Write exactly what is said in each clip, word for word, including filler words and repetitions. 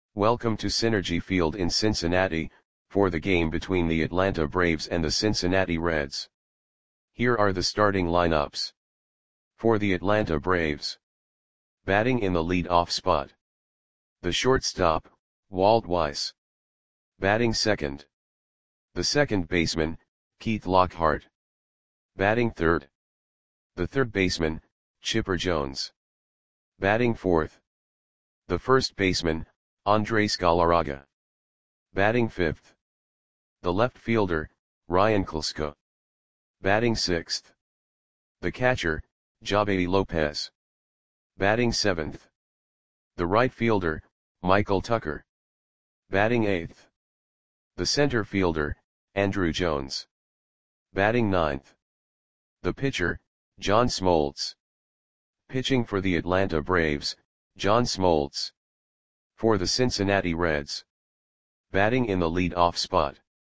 Welcome to Synergy Field in Cincinnati, for the game between the Atlanta Braves and the Cincinnati Reds. Here are the starting lineups. For the Atlanta Braves. Batting in the lead-off spot. The shortstop, Walt Weiss. Batting second. The second baseman, Keith Lockhart. Batting third. The third baseman, Chipper Jones. Batting fourth. The first baseman, Andres Galarraga. Batting fifth. The left fielder, Ryan Klesko. Batting sixth. The catcher, Javy Lopez. Batting seventh. The right fielder, Michael Tucker. Batting eighth. The center fielder, Andruw Jones. Batting ninth. The pitcher, John Smoltz. Pitching for the Atlanta Braves, John Smoltz. For the Cincinnati Reds. Batting in the lead-off spot.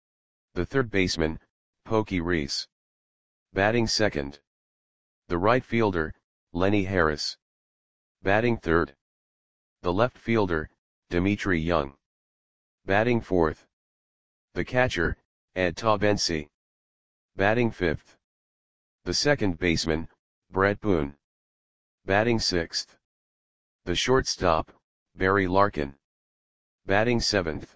The third baseman, Pokey Reese. Batting second. The right fielder, Lenny Harris. Batting third. The left fielder, Dmitri Young. Batting fourth. The catcher, Ed Taubensee. Batting fifth. The second baseman, Brett Boone. Batting sixth. The shortstop, Barry Larkin. Batting seventh.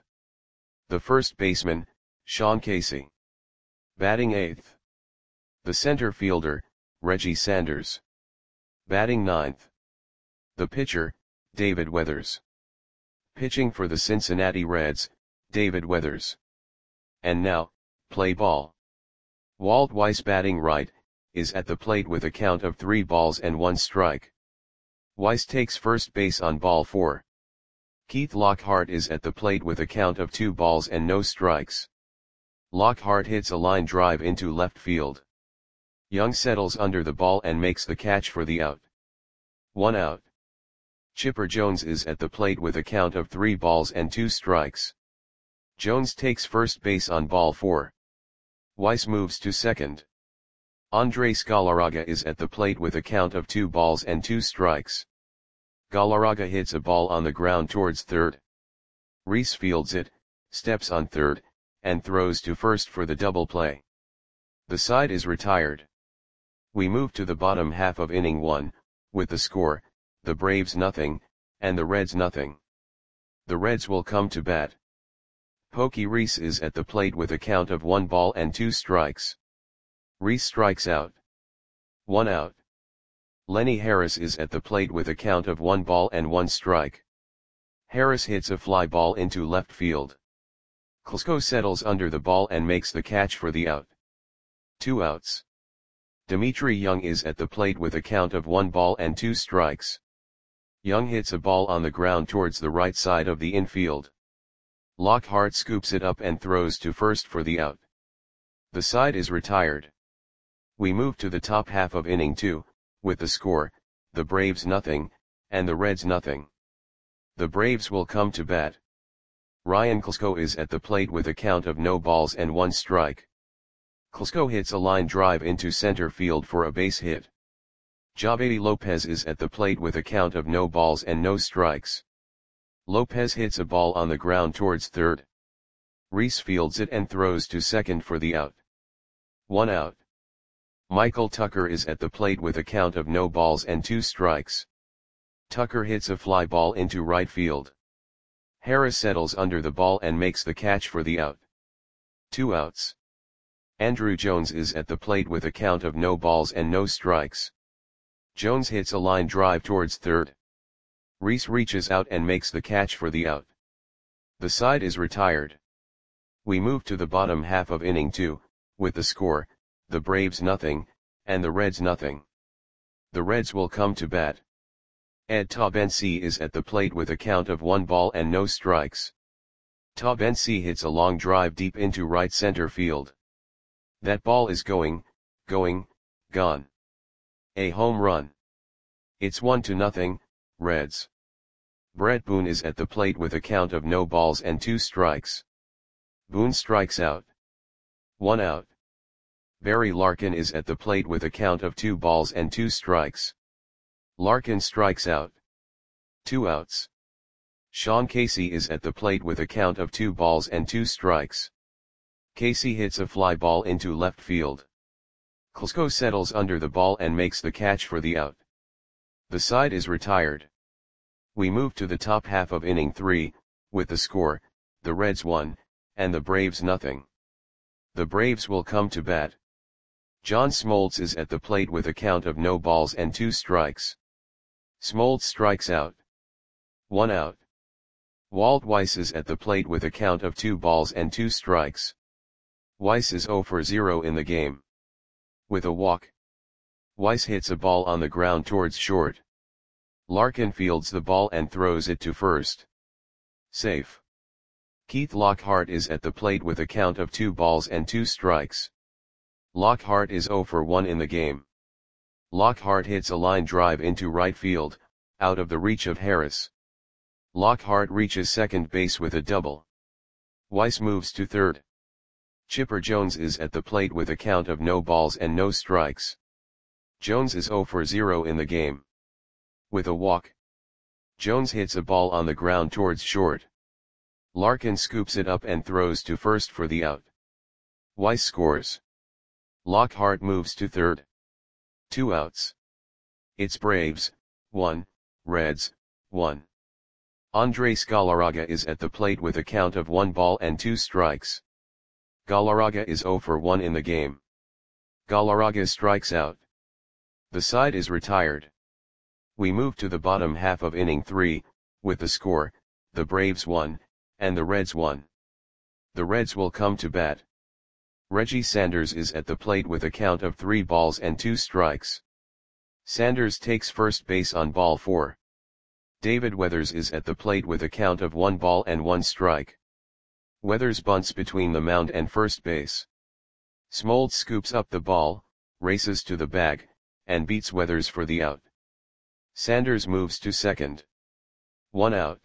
The first baseman, Sean Casey. Batting eighth. The center fielder, Reggie Sanders. Batting ninth. The pitcher, David Weathers. Pitching for the Cincinnati Reds, David Weathers. And now, play ball. Walt Weiss batting right, is at the plate with a count of three balls and one strike. Weiss takes first base on ball four. Keith Lockhart is at the plate with a count of two balls and no strikes. Lockhart hits a line drive into left field. Young settles under the ball and makes the catch for the out. One out. Chipper Jones is at the plate with a count of three balls and two strikes. Jones takes first base on ball four. Weiss moves to second. Andres Galarraga is at the plate with a count of two balls and two strikes. Galarraga hits a ball on the ground towards third. Reese fields it, steps on third, and throws to first for the double play. The side is retired. We move to the bottom half of inning one, with the score, the Braves nothing, and the Reds nothing. The Reds will come to bat. Pokey Reese is at the plate with a count of one ball and two strikes. Reese strikes out. One out. Lenny Harris is at the plate with a count of one ball and one strike. Harris hits a fly ball into left field. Klesko settles under the ball and makes the catch for the out. Two outs. Dmitri Young is at the plate with a count of one ball and two strikes. Young hits a ball on the ground towards the right side of the infield. Lockhart scoops it up and throws to first for the out. The side is retired. We move to the top half of inning two, with the score, the Braves nothing, and the Reds nothing. The Braves will come to bat. Ryan Klesko is at the plate with a count of no balls and one strike. Klesko hits a line drive into center field for a base hit. Javy Lopez is at the plate with a count of no balls and no strikes. Lopez hits a ball on the ground towards third. Reese fields it and throws to second for the out. One out. Michael Tucker is at the plate with a count of no balls and two strikes. Tucker hits a fly ball into right field. Harris settles under the ball and makes the catch for the out. Two outs. Andruw Jones is at the plate with a count of no balls and no strikes. Jones hits a line drive towards third. Reese reaches out and makes the catch for the out. The side is retired. We move to the bottom half of inning two, with the score, the Braves nothing, and the Reds nothing. The Reds will come to bat. Ed Taubensee is at the plate with a count of one ball and no strikes. Taubensee hits a long drive deep into right center field. That ball is going, going, gone. A home run. It's one to nothing, Reds. Brett Boone is at the plate with a count of no balls and two strikes. Boone strikes out. One out. Barry Larkin is at the plate with a count of two balls and two strikes. Larkin strikes out. Two outs. Sean Casey is at the plate with a count of two balls and two strikes. Casey hits a fly ball into left field. Klesko settles under the ball and makes the catch for the out. The side is retired. We move to the top half of inning three, with the score, the Reds one, and the Braves nothing. The Braves will come to bat. John Smoltz is at the plate with a count of no balls and two strikes. Smoltz strikes out. One out. Walt Weiss is at the plate with a count of two balls and two strikes. Weiss is zero for zero in the game. With a walk. Weiss hits a ball on the ground towards short. Larkin fields the ball and throws it to first. Safe. Keith Lockhart is at the plate with a count of two balls and two strikes. Lockhart is zero for one in the game. Lockhart hits a line drive into right field, out of the reach of Harris. Lockhart reaches second base with a double. Weiss moves to third. Chipper Jones is at the plate with a count of no balls and no strikes. Jones is zero for zero in the game. With a walk. Jones hits a ball on the ground towards short. Larkin scoops it up and throws to first for the out. Weiss scores. Lockhart moves to third. Two outs. It's Braves, one, Reds, one. Andres Galarraga is at the plate with a count of one ball and two strikes. Galarraga is zero for one in the game. Galarraga strikes out. The side is retired. We move to the bottom half of inning three, with the score, the Braves one, and the Reds one. The Reds will come to bat. Reggie Sanders is at the plate with a count of three balls and two strikes. Sanders takes first base on ball four. David Weathers is at the plate with a count of one ball and one strike. Weathers bunts between the mound and first base. Smoltz scoops up the ball, races to the bag, and beats Weathers for the out. Sanders moves to second. One out.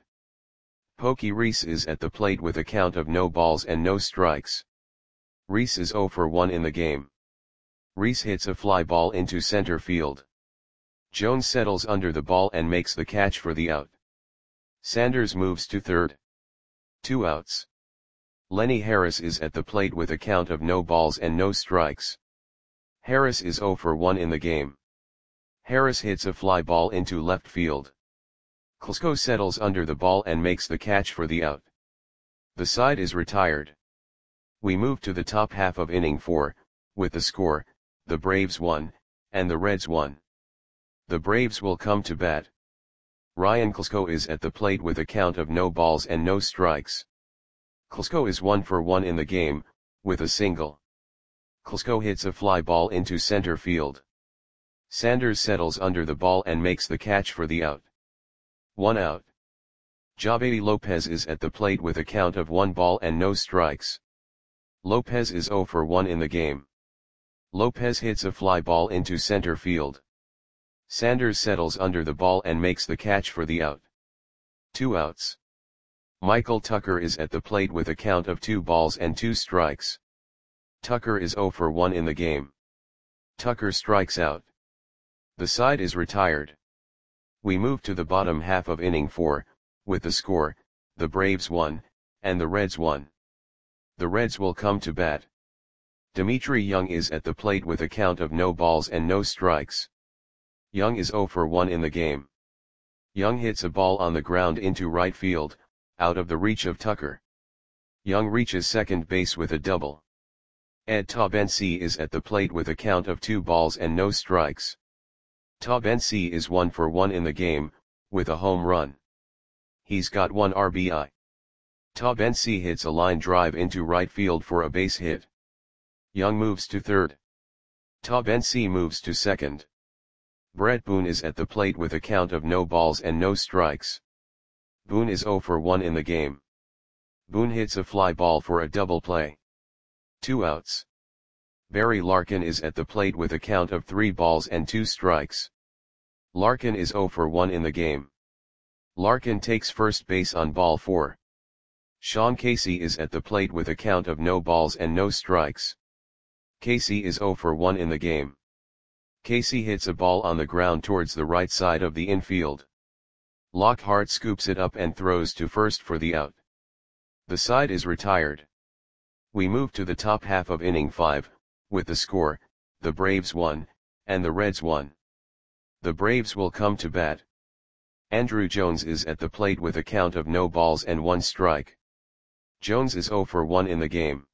Pokey Reese is at the plate with a count of no balls and no strikes. Reese is zero for one in the game. Reese hits a fly ball into center field. Jones settles under the ball and makes the catch for the out. Sanders moves to third. Two outs. Lenny Harris is at the plate with a count of no balls and no strikes. Harris is zero for one in the game. Harris hits a fly ball into left field. Klesko settles under the ball and makes the catch for the out. The side is retired. We move to the top half of inning four, with the score, the Braves one, and the Reds one. The Braves will come to bat. Ryan Klesko is at the plate with a count of no balls and no strikes. Klesko is one for one in the game, with a single. Klesko hits a fly ball into center field. Sanders settles under the ball and makes the catch for the out. One out. Javedi Lopez is at the plate with a count of one ball and no strikes. Lopez is zero for one in the game. Lopez hits a fly ball into center field. Sanders settles under the ball and makes the catch for the out. Two outs. Michael Tucker is at the plate with a count of two balls and two strikes. Tucker is zero for one in the game. Tucker strikes out. The side is retired. We move to the bottom half of inning four, with the score, the Braves one, and the Reds one. The Reds will come to bat. Dimitri Young is at the plate with a count of no balls and no strikes. Young is zero for one in the game. Young hits a ball on the ground into right field, out of the reach of Tucker. Young reaches second base with a double. Ed Taubensee is at the plate with a count of two balls and no strikes. Taubensee is one for one in the game, with a home run. He's got one R B I. Taubensee hits a line drive into right field for a base hit. Young moves to third. Taubensee moves to second. Brett Boone is at the plate with a count of no balls and no strikes. Boone is zero for one in the game. Boone hits a fly ball for a double play. Two outs. Barry Larkin is at the plate with a count of three balls and two strikes. Larkin is zero for one in the game. Larkin takes first base on ball four. Sean Casey is at the plate with a count of no balls and no strikes. Casey is zero for one in the game. Casey hits a ball on the ground towards the right side of the infield. Lockhart scoops it up and throws to first for the out. The side is retired. We move to the top half of inning five, with the score, the Braves one, and the Reds one. The Braves will come to bat. Andruw Jones is at the plate with a count of no balls and one strike. Jones is oh for one in the game.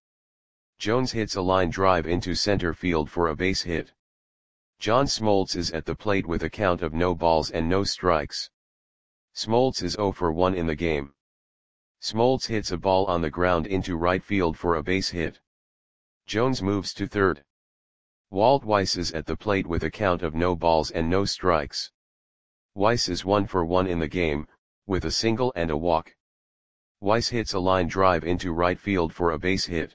Jones hits a line drive into center field for a base hit. John Smoltz is at the plate with a count of no balls and no strikes. Smoltz is oh for one in the game. Smoltz hits a ball on the ground into right field for a base hit. Jones moves to third. Walt Weiss is at the plate with a count of no balls and no strikes. Weiss is one for one in the game, with a single and a walk. Weiss hits a line drive into right field for a base hit.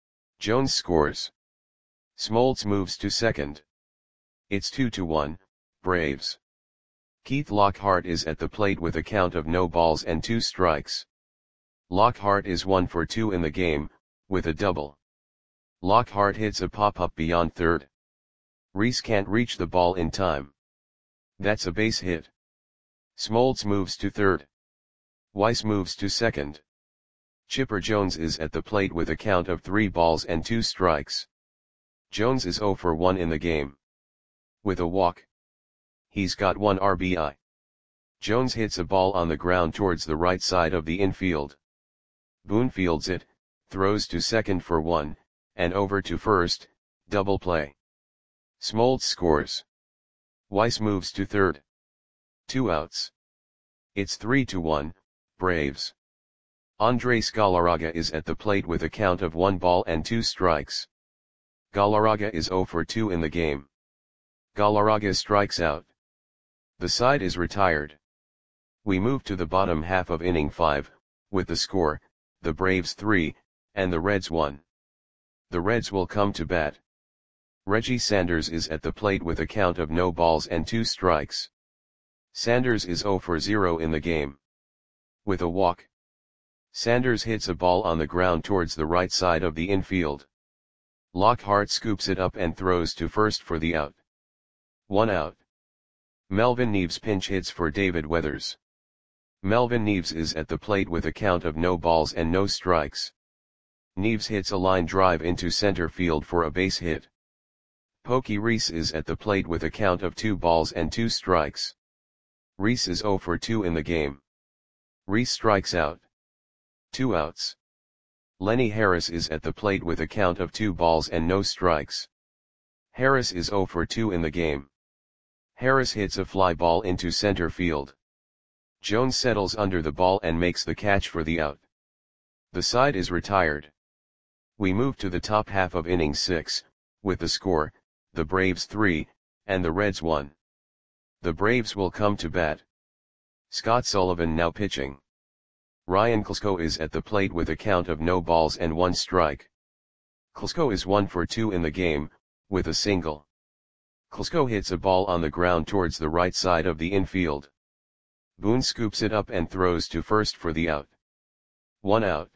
Jones scores. Smoltz moves to second. It's two to one, Braves. Keith Lockhart is at the plate with a count of no balls and two strikes. Lockhart is one for two in the game, with a double. Lockhart hits a pop-up beyond third. Reese can't reach the ball in time. That's a base hit. Smoltz moves to third. Weiss moves to second. Chipper Jones is at the plate with a count of three balls and two strikes. Jones is oh for one in the game. With a walk. He's got one R B I. Jones hits a ball on the ground towards the right side of the infield. Boone fields it, throws to second for one, and over to first, double play. Smoltz scores. Weiss moves to third. Two outs. It's three to one, Braves. Andres Galarraga is at the plate with a count of one ball and two strikes. Galarraga is oh for two in the game. Galarraga strikes out. The side is retired. We move to the bottom half of inning five, with the score, the Braves three, and the Reds one. The Reds will come to bat. Reggie Sanders is at the plate with a count of no balls and two strikes. Sanders is oh for zero in the game. With a walk. Sanders hits a ball on the ground towards the right side of the infield. Lockhart scoops it up and throws to first for the out. One out. Melvin Neves pinch hits for David Weathers. Melvin Neves is at the plate with a count of no balls and no strikes. Neves hits a line drive into center field for a base hit. Pokey Reese is at the plate with a count of two balls and two strikes. Reese is oh for two in the game. Reese strikes out. Two outs. Lenny Harris is at the plate with a count of two balls and no strikes. Harris is oh for two in the game. Harris hits a fly ball into center field. Jones settles under the ball and makes the catch for the out. The side is retired. We move to the top half of inning six, with the score, the Braves three, and the Reds one. The Braves will come to bat. Scott Sullivan now pitching. Ryan Klesko is at the plate with a count of no balls and one strike. Klesko is one for two in the game, with a single. Klesko hits a ball on the ground towards the right side of the infield. Boone scoops it up and throws to first for the out. One out.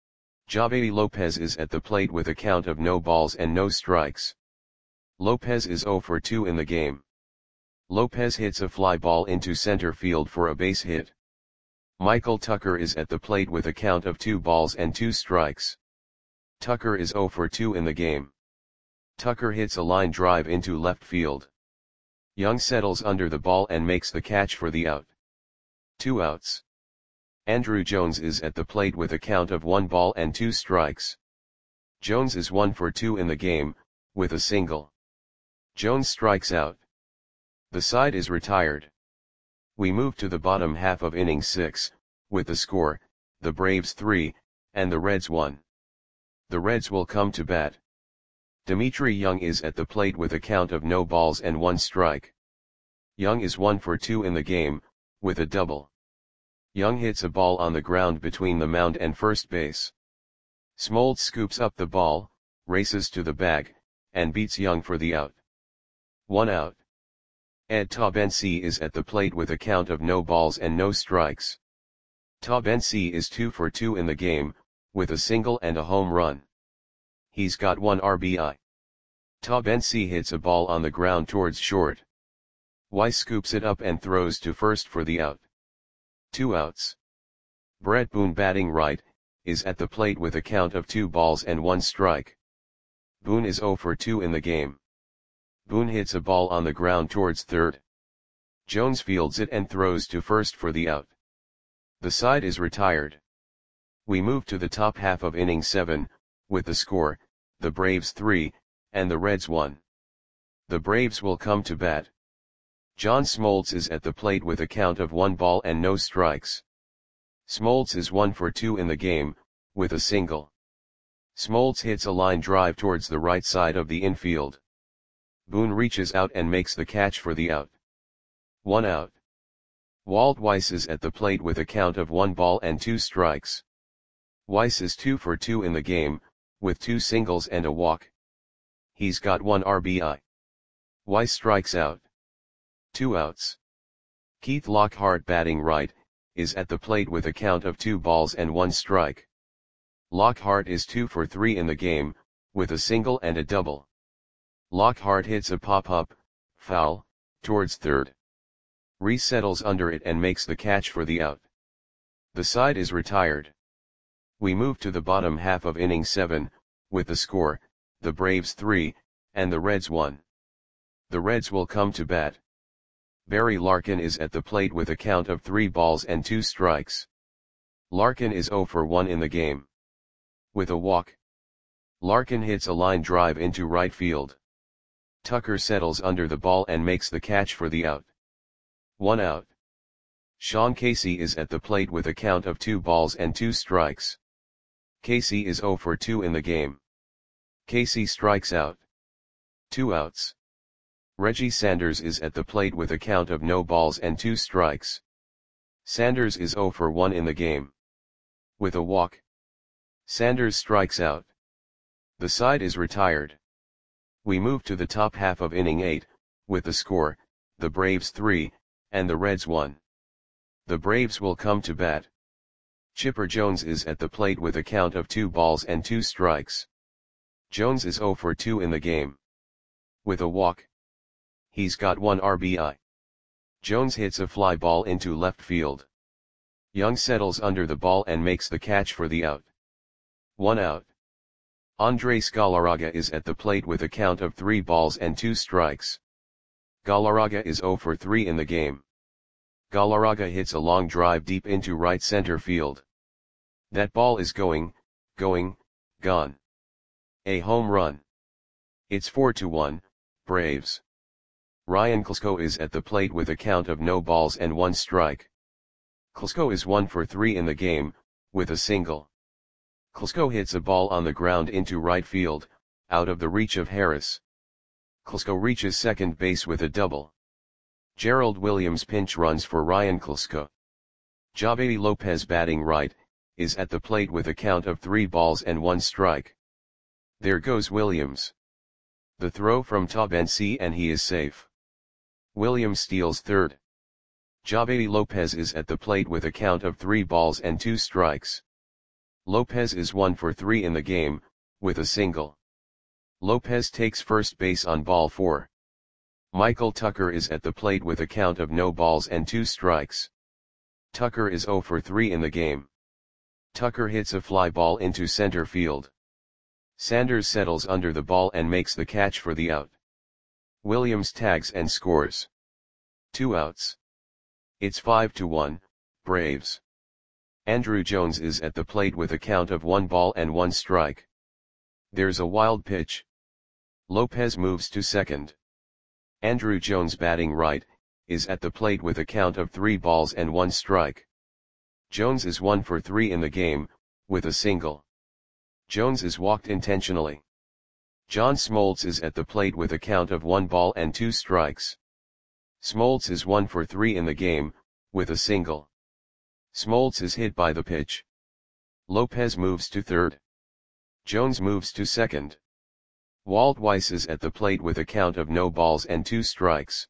Javy Lopez is at the plate with a count of no balls and no strikes. Lopez is oh for two in the game. Lopez hits a fly ball into center field for a base hit. Michael Tucker is at the plate with a count of two balls and two strikes. Tucker is oh for two in the game. Tucker hits a line drive into left field. Young settles under the ball and makes the catch for the out. Two outs. Andruw Jones is at the plate with a count of one ball and two strikes. Jones is one for two in the game, with a single. Jones strikes out. The side is retired. We move to the bottom half of inning six, with the score, the Braves three, and the Reds one. The Reds will come to bat. Dimitri Young is at the plate with a count of no balls and one strike. Young is one for two in the game, with a double. Young hits a ball on the ground between the mound and first base. Smoltz scoops up the ball, races to the bag, and beats Young for the out. One out. Ed Taubensee is at the plate with a count of no balls and no strikes. Taubensee is two for two in the game, with a single and a home run. He's got one R B I. Taubensee hits a ball on the ground towards short. Weiss scoops it up and throws to first for the out. Two outs. Brett Boone batting right, is at the plate with a count of two balls and one strike. Boone is oh for two in the game. Boone hits a ball on the ground towards third. Jones fields it and throws to first for the out. The side is retired. We move to the top half of inning seven, with the score, the Braves three, and the Reds one. The Braves will come to bat. John Smoltz is at the plate with a count of one ball and no strikes. Smoltz is one for two in the game, with a single. Smoltz hits a line drive towards the right side of the infield. Boone reaches out and makes the catch for the out. One out. Walt Weiss is at the plate with a count of one ball and two strikes. Weiss is two for two in the game, with two singles and a walk. He's got one R B I. Weiss strikes out. Two outs. Keith Lockhart batting right, is at the plate with a count of two balls and one strike. Lockhart is two for three in the game, with a single and a double. Lockhart hits a pop-up, foul, towards third. Reese settles under it and makes the catch for the out. The side is retired. We move to the bottom half of inning seven, with the score, the Braves three, and the Reds one. The Reds will come to bat. Barry Larkin is at the plate with a count of three balls and two strikes. Larkin is oh for one in the game. With a walk. Larkin hits a line drive into right field. Tucker settles under the ball and makes the catch for the out. One out. Sean Casey is at the plate with a count of two balls and two strikes. Casey is oh for two in the game. Casey strikes out. Two outs. Reggie Sanders is at the plate with a count of no balls and two strikes. Sanders is oh for one in the game. With a walk. Sanders strikes out. The side is retired. We move to the top half of inning eight, with the score, the Braves three, and the Reds one. The Braves will come to bat. Chipper Jones is at the plate with a count of two balls and two strikes. Jones is oh for two in the game. With a walk. He's got one R B I. Jones hits a fly ball into left field. Young settles under the ball and makes the catch for the out. One out. Andres Galarraga is at the plate with a count of three balls and two strikes. Galarraga is oh for three in the game. Galarraga hits a long drive deep into right center field. That ball is going, going, gone. A home run. It's four to one, Braves. Ryan Klesko is at the plate with a count of no balls and one strike. Klesko is one for three in the game, with a single. Klesko hits a ball on the ground into right field, out of the reach of Harris. Klesko reaches second base with a double. Gerald Williams pinch runs for Ryan Klesko. Javedi Lopez batting right, is at the plate with a count of three balls and one strike. There goes Williams. The throw from Tabensi and he is safe. Williams steals third. Javedi Lopez is at the plate with a count of three balls and two strikes. Lopez is one for three in the game, with a single. Lopez takes first base on ball four. Michael Tucker is at the plate with a count of no balls and two strikes. Tucker is oh for three in the game. Tucker hits a fly ball into center field. Sanders settles under the ball and makes the catch for the out. Williams tags and scores. Two outs. It's five to one, Braves. Andrew Jones is at the plate with a count of one ball and one strike. There's a wild pitch. Lopez moves to second. Andrew Jones batting right, is at the plate with a count of three balls and one strike. Jones is one for three in the game, with a single. Jones is walked intentionally. John Smoltz is at the plate with a count of one ball and two strikes. Smoltz is one for three in the game, with a single. Smoltz is hit by the pitch. Lopez moves to third. Jones moves to second. Walt Weiss is at the plate with a count of no balls and two strikes.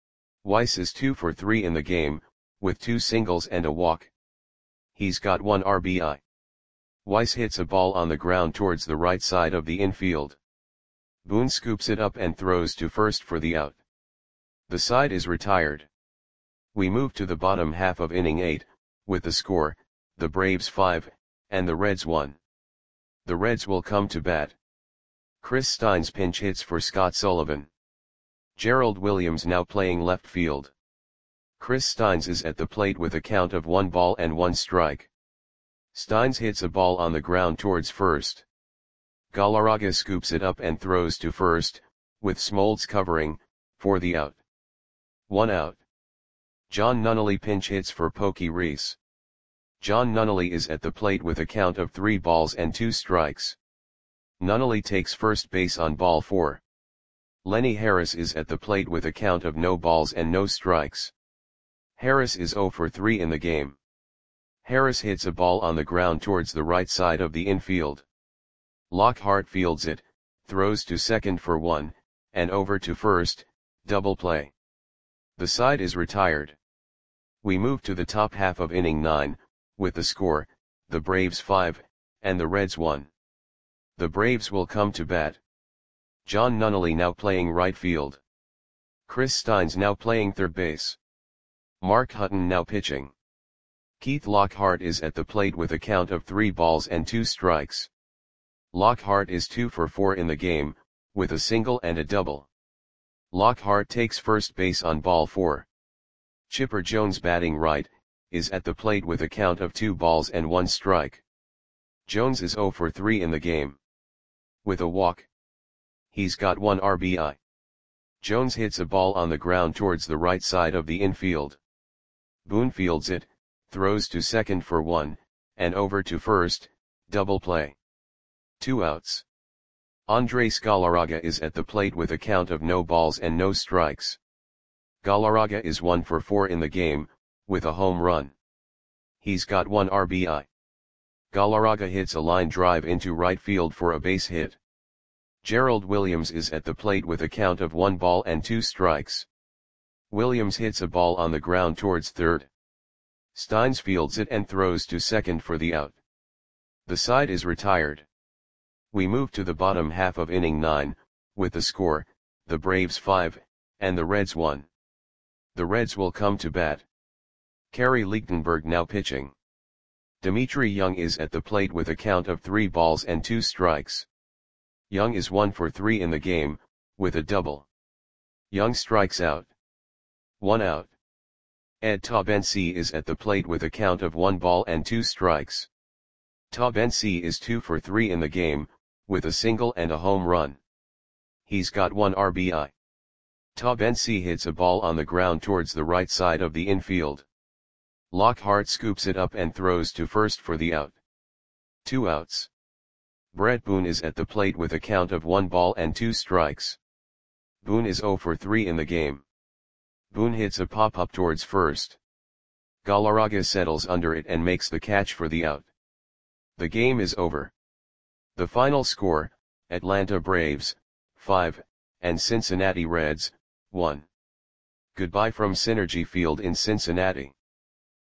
Weiss is two for three in the game, with two singles and a walk. He's got one R B I. Weiss hits a ball on the ground towards the right side of the infield. Boone scoops it up and throws to first for the out. The side is retired. We move to the bottom half of inning eight, with the score, the Braves five, and the Reds one. The Reds will come to bat. Chris Steins pinch hits for Scott Sullivan. Gerald Williams now playing left field. Chris Steins is at the plate with a count of one ball and one strike. Steins hits a ball on the ground towards first. Galarraga scoops it up and throws to first, with Smoltz covering, for the out. One out. John Nunnally pinch hits for Pokey Reese. John Nunnally is at the plate with a count of three balls and two strikes. Nunnally takes first base on ball four. Lenny Harris is at the plate with a count of no balls and no strikes. Harris is zero for three in the game. Harris hits a ball on the ground towards the right side of the infield. Lockhart fields it, throws to second for one, and over to first, double play. The side is retired. We move to the top half of inning nine, with the score, the Braves five, and the Reds one. The Braves will come to bat. John Nunnally now playing right field. Chris Steins now playing third base. Mark Hutton now pitching. Keith Lockhart is at the plate with a count of three balls and two strikes. Lockhart is two for four in the game, with a single and a double. Lockhart takes first base on ball four. Chipper Jones batting right, is at the plate with a count of two balls and one strike. Jones is zero for three in the game. With a walk. He's got one R B I. Jones hits a ball on the ground towards the right side of the infield. Boone fields it, throws to second for one, and over to first, double play. Two outs. Andres Galarraga is at the plate with a count of no balls and no strikes. Galarraga is one for four in the game, with a home run. He's got one R B I. Galarraga hits a line drive into right field for a base hit. Gerald Williams is at the plate with a count of one ball and two strikes. Williams hits a ball on the ground towards third. Steins fields it and throws to second for the out. The side is retired. We move to the bottom half of inning nine, with the score, the Braves five, and the Reds one. The Reds will come to bat. Kerry Lichtenberg now pitching. Dimitri Young is at the plate with a count of three balls and two strikes. Young is one for three in the game, with a double. Young strikes out. One out. Ed Taubensee is at the plate with a count of one ball and two strikes. Taubensee is two for three in the game, with a single and a home run. He's got one R B I. Taubensee hits a ball on the ground towards the right side of the infield. Lockhart scoops it up and throws to first for the out. Two outs. Brett Boone is at the plate with a count of one ball and two strikes. Boone is zero for three in the game. Boone hits a pop-up towards first. Galarraga settles under it and makes the catch for the out. The game is over. The final score, Atlanta Braves, five, and Cincinnati Reds, one. Goodbye from Synergy Field in Cincinnati.